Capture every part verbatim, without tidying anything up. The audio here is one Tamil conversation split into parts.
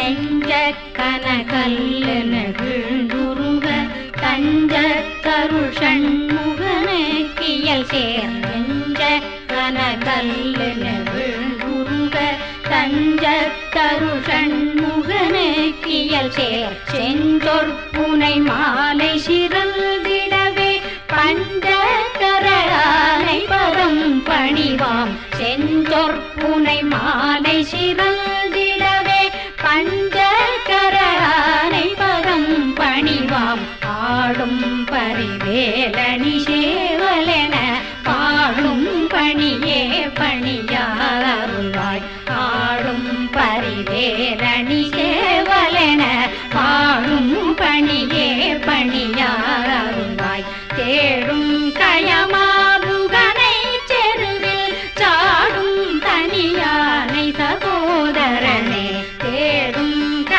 நெஞ்ச கனகல்லுன விழுந்துருக தஞ்ச தருள் சண்முகனுக்கியல் சேர் நெஞ்ச கனகல்லுன விழுந்துருக தஞ்ச தருள் சண்முகனுக்கியல் சேர் செஞ்சொற்புனை மாலை சிறந்திடவே பஞ்சகரானை பதம் பணிவாம் செஞ்சொற்புனை மாலை சிறந்திடவே பஞ்சகரானை பதம் பணிவாம் ஆடும் பரிவேலணி சேவலென பாடும் பணியே பணியாருள்வாய் ஆடும் பரிவேலணி சேவலென பாடும் பணியே பணியாருள்வாய் தேடும் கயமாமுகனை செருவில் சாடும் தனியானை சகோதரனே தேடும்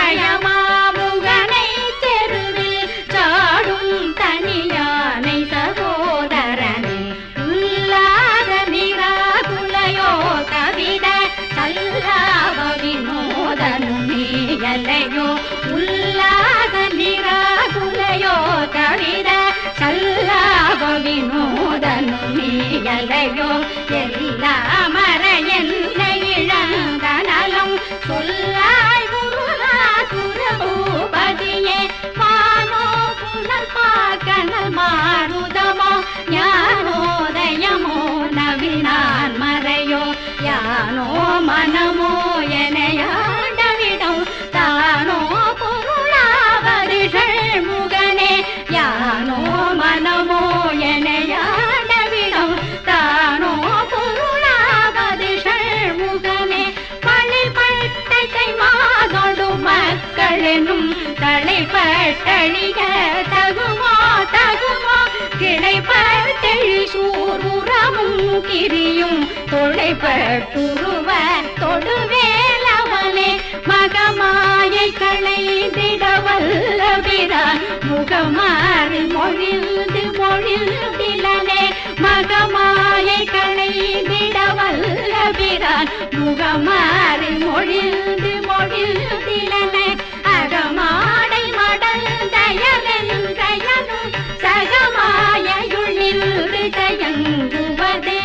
கயமாமுகனை செருவில் சாடும் தனியானை சகோதரனே உல்லாத நிராகுலையோ கவித சல்லாப வினோதனும் நீயலையோ உல்லாத நிராகுலையோ கவித சல்லாப வினோதனும் நீயலையோ எல்லா மர என்னை இழந்த நலம் சொல்லாய் குருநா சுரபூபதியே மானோ புனல் பாக்கனல் மாருதமோ ஞானோதயமோ நவினான் மறையோ யானோ மனமோ எனையாண்டவிடம் தானோ பொருளாவது ஷண்முகனே யானோ மனமோ எனையாண்டவிடம் தானோ பொருளாவது ஷண்முகனே பழிபட்டை மாதொடு மக்களெனும் தலைப்பட்டழிய தகுமோ தகுமோ கிளைப்பட்டழி சூருரமும் கிரியும் தொலைப்பட்டுருவ தொடுவேலவனே மகமாயை களைந்திடவல்லபிரான் முகமாறி மொழிந்து மொழிந்திலனே மகமாயை களைந்திடவல்லபிரான் முகமாறி மொழிந்து மொழிந்திலனே அகமாடை மடல் தயலென்றயனும் சகமாயுள் நின்று தயங்குவதே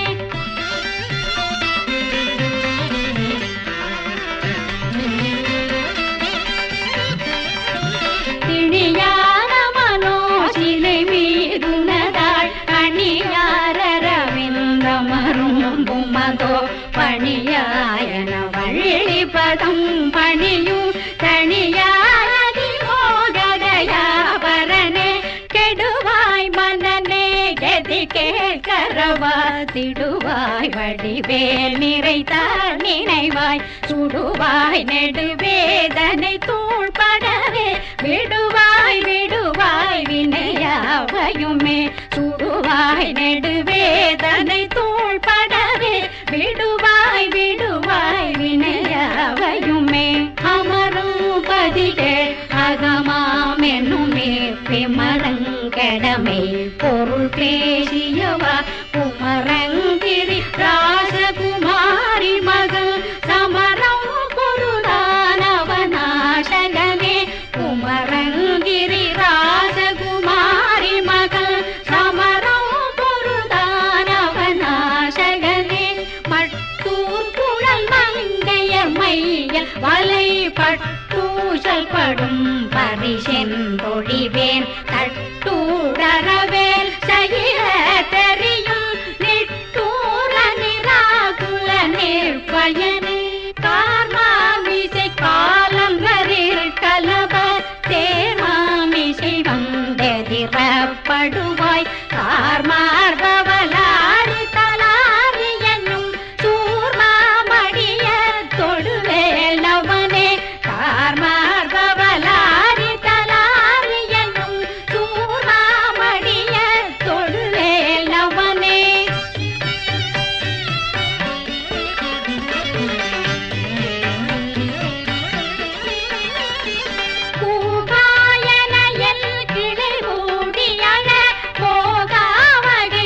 திணியான மனோசிலை மீதுனதாள் அணியாரரவிந்தமரும் பொம்மதோ பணியாயன வள்ளி பதம் பணியும் தனியாரதி மோகதயாபரனே கெடுவாய் மனநே கதி கேட்கரவா திடுவாய் வடிவேல் நிறைத்தார் நினைவாய் சுடுவாய் நெடுவேதனை தூள்படவே விடுவாய் விடுவாய் வினையாவையுமே சுடுவாய் நெடுவேதனை தூள்படவே விடுவாய் விடுவாய் வினையாவையுமே அமரும் பதிலே அகமாமென்னுமே விமலங்கடமை பொருள் பேசியவா குமரங்கிரி ராசகுமாரி மகள் சமரம் பொருளானவநாசகனே குமரங்கிரி ராசகுமாரி மகள் சமரம் பொருளானவநாசகனே மட்டூர் குழல் மங்கையர் மையல் வலை பட்டூசல் படும் பரிசெந்தொழிவேன் தட்டூரவேல் சகிர தெரியும் நிட்டூர நிராகுல நிற்பயனே கார்மாமிசை காலங்கரில் கலப தேர்மாமிசை வந்தெதிரப்படுவாய் கார்மார்பவலாரி தலாரி என்னும் சூர்மாமடிய தொடுவேலவனே கார்மார்பவலாரி தலாரி என்னும் சூர்மாமடிய தொடுவேலவனே கூகாயன எல் கிளை மூடியன போகாவக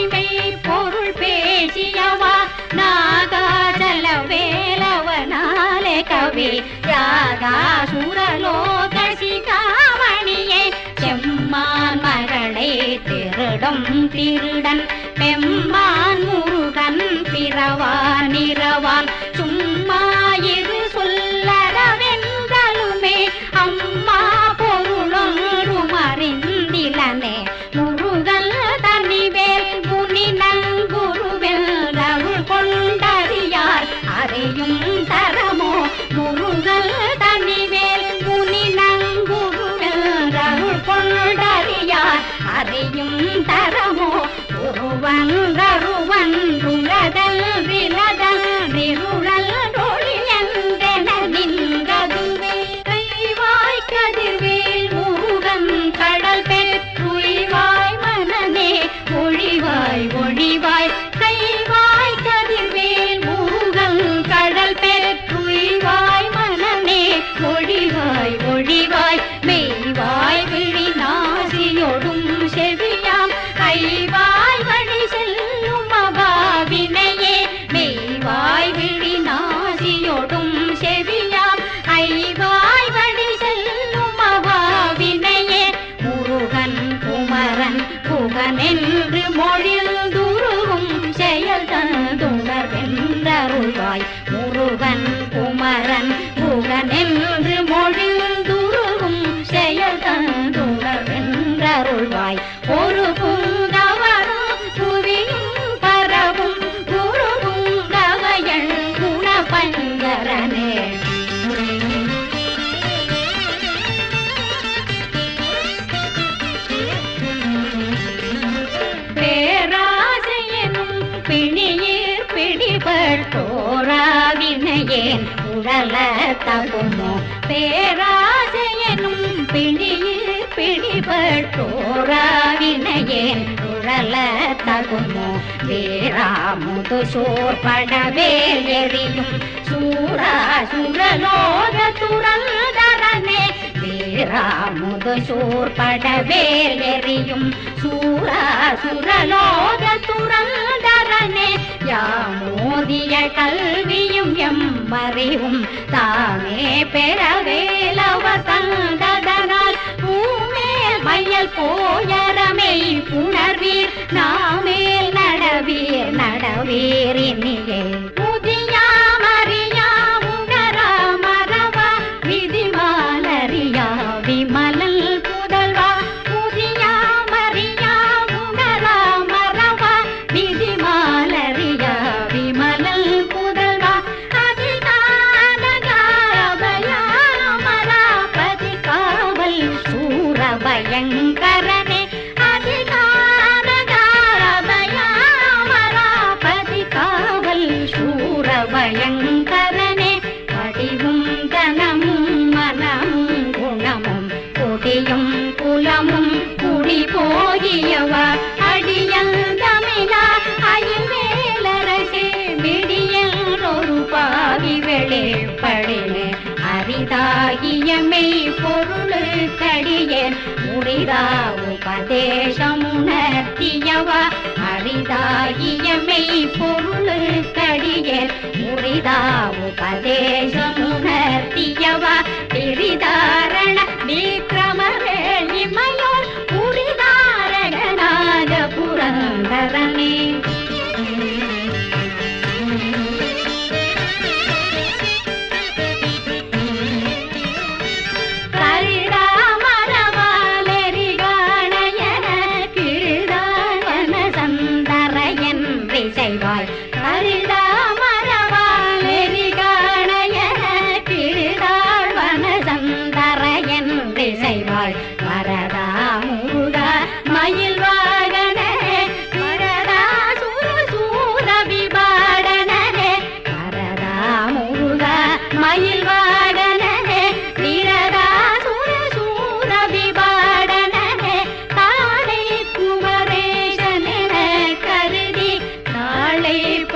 சுரலோக சிகாமணியே செம்மான் மகளை திருடும் திருடன் பெம்மான் முருகன் பிறவான் இரவான் சும்மா இரு சொல்லடவென்றலுமே அம்மா பொருளொன்றும் அறிந்திலனே முருகல் தனிவேல் முனி நங்குருவில் அருள் கொண்டறியார் அறையும் தரமோ முருகல் தனிவேல் முனி நங்குருவில் அருள் கொண்டறியார் அறையும் தரமோ ஒருவன் கருவன் ருளதல் விலதல் நிருளல் ரொழில் என்றென நின்றதுவே கைவாய் கதிர்வேல் முருகன் கடல் பெற்றுய்வாய் மனனே ஒழிவாய் ஒழிவாய் கைவாய் கதிர்வேல் முருகன் கடல் பெற்றுய்வாய் மனனே ஒழிவாய் ஒழிவாய் மெய்வாய் விழி நாசியொடும் செவியாம் கைவாய் வழி செல்லும் அபாவினையே மெய்வாய் விழி நாசியொடும் செவியாம் ஐவாய் வழி செல்லும் அபாவினையே முருகன் குமரன் புகனென்று மொழில் துருவும் செயல் தந்துணர்வென்றருள்வாய் முருகன் குமரன் புகனென்று மொழில் துருவும் செயல் தந்துணர்வென்றருள்வாய் ஒரு பூங்கவரும் புவியும் பரவும் குருவும் கவையள் குணபங்கரனே பேராசையனும் பிணியீர் பிடிபட்டோராவினையேன் உடல தகுமோ பேராசையனும் பிணியீர் பிடிபட்டோராவினையேன் உடல தகுமோ வீராமுது சோர்படவேல் எரியும் சூரா சுரலோக துரந்தரனே வீராமுது சோர்படவேல் எரியும் சூரா சுரலோக துரந்தரனே யாமோதிய கல்வியும் எம்மறிவும் தாமே பெறவேலவர் தந்ததனால் பூமேல் மையல் போயரமை புணர்வீர் நாமேல் நடவீர் நடவீர் இனியே முதியாமறியா உணரா மரவா விதிமாலறியா விமலல் புதல்வா முதியாமறியா உணரா மரவா விதிமாலறியா விமலல் புதல்வா அதிகாரபயாமராபதி காவல் சூரபயங்கரனே அதிகாரபயாமராபதி காவல் சூரபயங்கரனே படிவும் கனமும் மனமும் குணமும் கொடியும் குலமும் குடி போகியவா அடியல் தமிழா அயில்வேலரசே விடியல் ஒரு பாவி வெளிப்படினே அரிதாகிய மெய் பொருளுக்கடியேன் முறிதா உபதேசமுணர்த்தியவா அரிதாகிய மெய் பொருளுக்கடியேன் முறிதா உபதேசமுணர்த்தியவா பிரிதாரண விக்ரமவேல் இமையோர் புரிதாரணனாக புரந்தரனே செய்வாய் செய்வாய் வரதா முருகா மயில் வாகனே வரதா சூர சூர விபாடனே வரதா முருகா மயில் வாகனே வீரதா சூர சூர விபாடனே தாளை குமரேசனென கருதி தாளை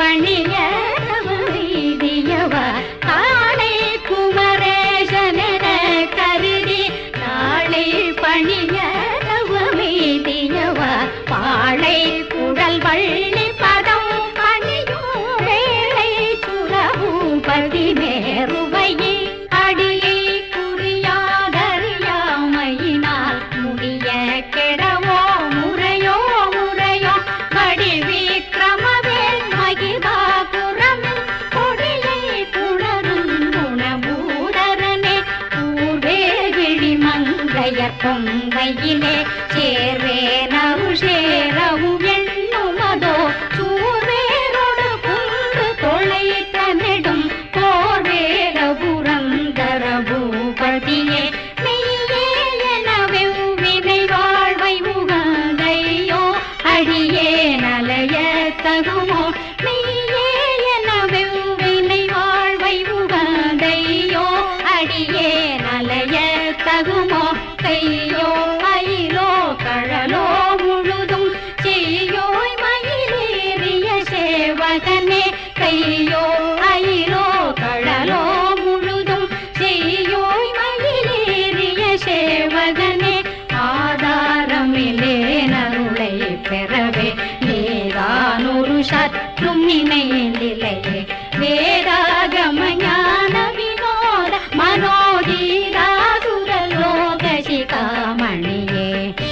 நிலையிலே சேர்வேனரு சேரவும் எண்ணுமதோ சூர்வேரோடு குன்று தொலைத்த நெடும் போர்வேர புரந்தர பூபதியே மெய்யே என வெவ்வினை வாழ்வை உகந்தையோ அடியே நலைய தகுமோ மெய்யே என வெவ்வினை வாழ்வை உகந்தையோ அடியே நலைய தகுமோ கையோ மயிலோ கழலோ முழுதும் செய்யோய் மயிலேறிய சேவகனே கையோ அயிலோ கழலோ முழுதும் செய்யோய் மயிலேறிய சேவகனே ஆதாரமிலே நருளை பெறவே நீதான் ஒரு சற்றும் நினைந்திலையே வேதாகம ஞான வினோத மனோதீரா சுரலோக சிகாமணியே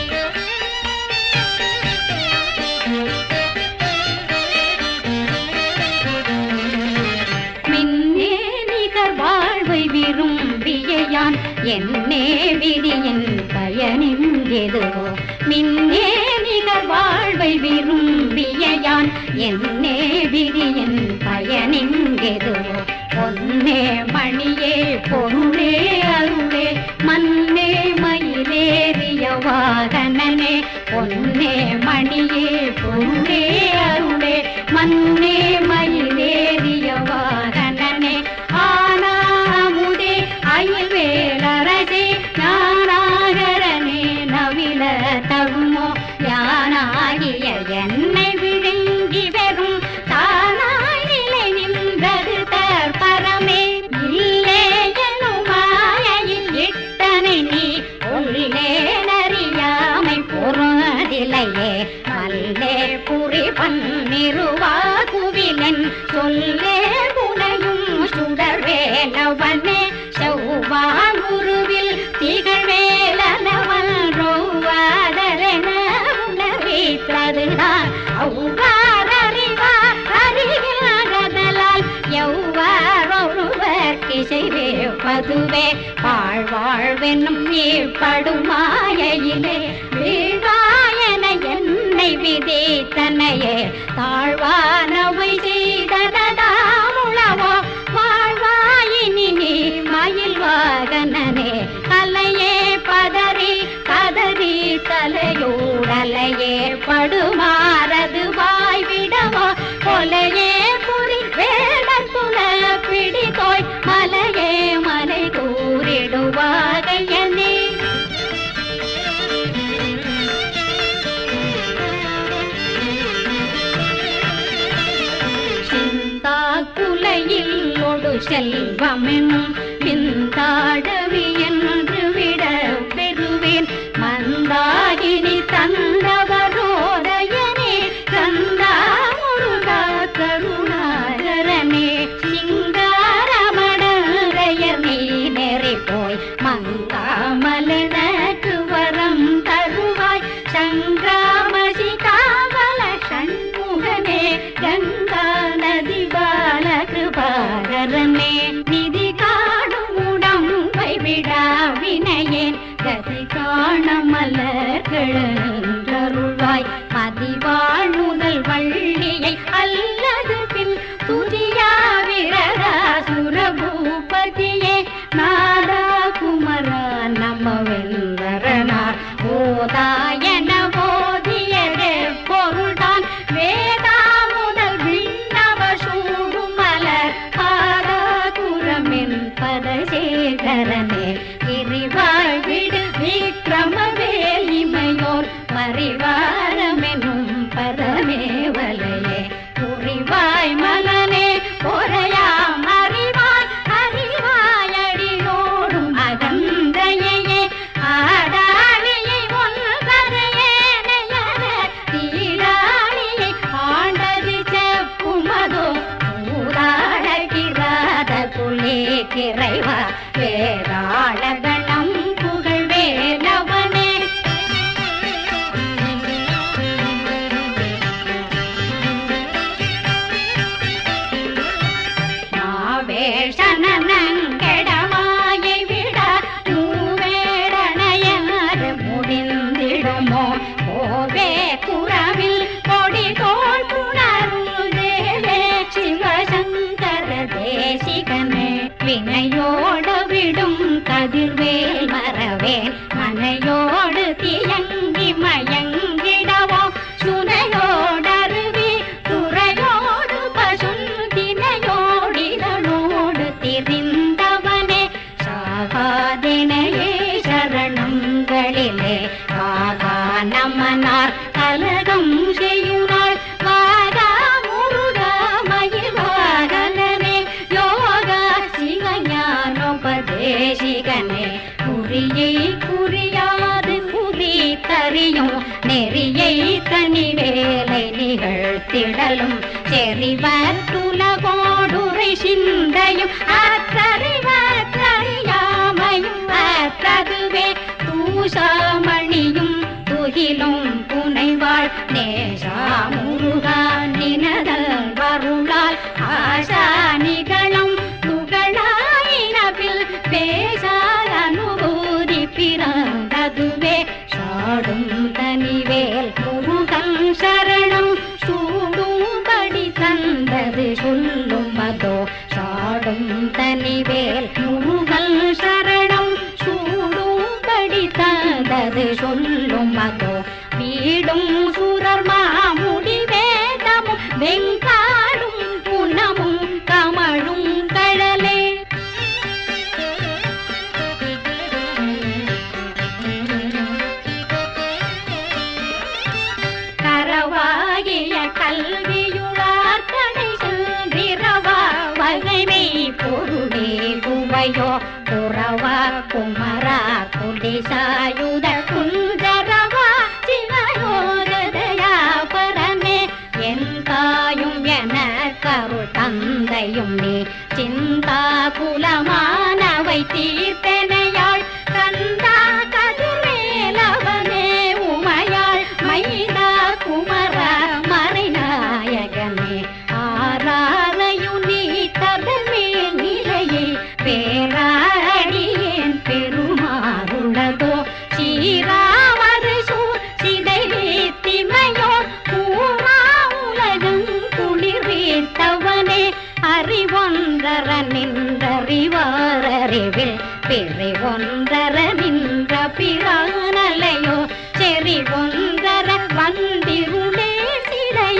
மின்னே நிகர் வாழ்வை விரும்பியான் என்னே விதியின் பயனின் எதுவோ மின்னே நிகர் வாழ்வை விரும்பியான் என்னே விதியின் பயனின் எதுவோ பொன்னே மணியே பொருளே அருளே மன்னே மயிலேறிய வாகனனே பொன்னே மணியே பொருளே அருளே மன்னே மயிலேறிய வாகனனே ஆனாமுதே அயில்வேலரசே ஞானாகரனே நவில தகுமோ யானாகிய என்னை விழுங்கி வெறும் தானாய் நிலை நின்றது தற்பரமே இல்லே எனும் மாயையில் இட்டனை நீ உள்ளே நறியாமை பொருதிலையே மல்லே புரி பன்னிருவா குவிலன் சொல்லே புனையும் சுடர்வேலவனே செவ்வான் குருவில் திகழ்வேலனவன் ரோவாதரென உணர்வித்ததுதான் அவ்வாறறிவார் அறியாதலால் எவ்வாறொருவர் கிசைவே பதுவே வாழ்வாழ்வென்னும் ஏற்படும் மாயையிலே வீழ்வாயன என்னை விதித்தனையே தாழ்வானவை செய்தனதாமுளவோ வாழ்வாயினி நீ மயில் வாகனனே கலையே பதறி கதறி தலையோடலையே படுமாறது வாய்விடவோ கொலையே புரி வேடர் புல பிடித்தோய் மலையே மலை கூறிடுவாகையனே சிந்தா குலையில் ஒடு செல்வமெனும் பிந்தாடவி என்று விட பெறுவேன் மந்தாகினி தந்தவரோதயனே கந்தா முருகா கருணாகரனே சிங்காரமடரையர் நீ நெறி போய் மங்காமலனக்கு வரம் தருவாய் சங்கிராமசி காவல சண்முகனே கங்கா நதி பால கிருபாகரனே நிதி காணும் உடம்பை விடா வினையேன் கதி காண மலர்களருள்வாய் மதிவாழ்முதல் வள்ளியை அல்லது பின் துதியா விரதா சுரபூபதியே நாதா குமரா நமவெந்தரனார் ஓதாயன போதியதே பொருள்தான் வேதா முதல் விண்ணவ சூடும் மலர் பாதா குரமின் பதசேகரனே கிரிவாய் விடு விக்ரமவேல் இமையோர் மறிவாரமெனும் பரமேவலையே புரிவாய் மகனே பொறையாம் அறிவாய் அறிவாய் அடியோடும் அகந்தையே ஆடாளியை ஒன்றையேனையர தீராளியை ஆண்டது செப்புமதோ ஊராடகிராத புலே கிரைவா வேதாளகணம் புகழ் வேலவனே வினையோடு விடும் கதிர்வேல் மறவேன் மனையோடு தியங்கி மயங்கிடவோ சுனையோடருவி துறையோடு பசும் தினையோடிதனோடு திரிந்தவனே சாகாதினையே சரணங்களிலே காகா நமனார் கலகம் செய்யுனாள் வாகா முருகா மயில்வாகனே யோகா சிவஞானோபதேசிகனே குறியை குறியாது குறி தறியும் நெறியை தனி வேலை நிகழ்த்திடலும் செறிவற்றுலகோடுரை சிந்தையும் அற்றறிவற்றறியாமையும் அற்றதுவே தூசாமணியும் துகிலும் புனைவாள் நேசா முருகா நினதல் வருளால் ஆசா நிகழும் துகளாயினவில் பேசாத அனுபூதி பிறந்ததுவே சாடும் தனிவேல் முருகன் சரணம் சூடும்படி தந்தது சொல்லும் அதோ சாடும் தனிவேல் முருகன் சரணம் சூடும்படி தந்தது சொல்லும் அதோ வீடும் சுரர் மாமுடி வேதமும் வெங்காடும் புனமும் கமழும் கடலே கரவாகிய கல்வியுளார் தடை சென்றிரவா வகைமை பொருளே குவையோ புறவா குமரா குடிசாயுத குஞ்சரவா சிவயோதயா பரமே என் தாயும் என கருள் தந்தையும் நீ சிந்தா குலமானவை தீர்த்தனையாள் கந்தா கதிர்வேலவனே உமையாள் மைதா குமர மறைநாயகனே ஆராரையும் நீ தபமே நிலையை பேராடியேன் பெருமாறுள்ளதோ சீராவது சூர் சிதை வீத்திமையோ பூரா உலகம் குளிர் வீர்த்தவனே அறிவொன்றர நின்றறிவாரறிவில் பிறை ஒன்றர நின்ற பிரானலையோ செறி ஒன்றர வந்திருளே சிறைய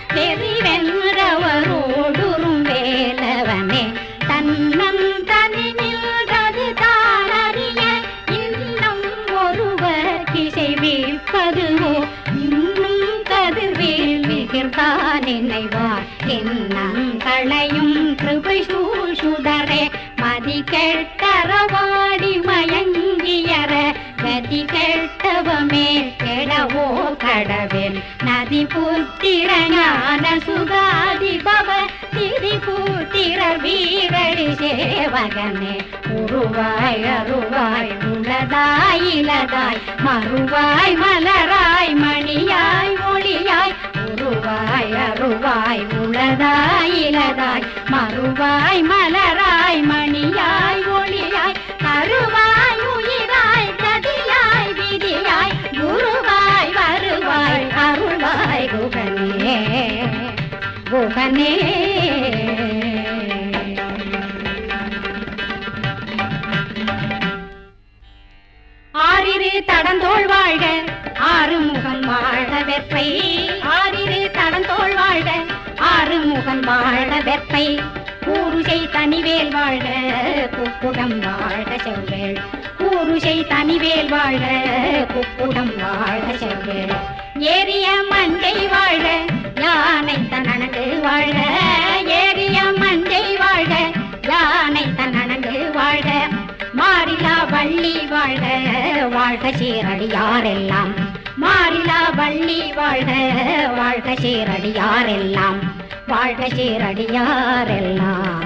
வெறிவென்றவரோடுறும் வேலவனே தன்னன் தனி நின்றது தானறிய இன்னும் ஒருவர் கிசை வீழ்ப்பதுவோ இன்னும் கதிர்வேல் மிகிர்தான் நினைவார் என்னங்களையும் கிருபை சூழ்சுடரே மதி கெட்டரவாடி மயங்கியற கதி கெட்டவமே கெடவோ கடவேல் நதி புத்திர ஞான சுகாதி பவ திரி புத்திர வீரடி சேவகனே உருவாய் அருவாய் உளதாய் இலதாய் மறுவாய் மலராய் மணியாய் ஒளியாய் உருவாய் அருவாய் உளதாய் இலதாய் மறுவாய் மலராய் மணியாய் ஒளியாய் கருவாய் உயிராய் கதியாய் விதியாய் குருவாய் வருவாய் அருள்வாய் குகனே குகனே ஆறிரு தடந்தோள் வாழ்க ஆறு முகன் வாழ வெப்பை ஆறிரு தடந்தோள் வாழ்க ஆறு முகன் வாழ வெப்பை கூறுசை தனிவேல் வாழ்க குப்புடம் வாழ்க செவ்வேள் கூறுசை தனிவேல் வாழ்க குப்புடம் வாழ்க செவ்வேள் ஏரிய மஞ்சை வாழ்க யானை தனனங்கு வாழ்க ஏரிய மஞ்சை வாழ்க யானை தனனங்கு வாழ்க மாறிலா வள்ளி வாழ்க வாழ்க சீரடியாரெல்லாம் மாறிலா வள்ளி வாழ்க வாழ்க சீரடியாரெல்லாம் வாழ்க சீரடியாரெல்லாம்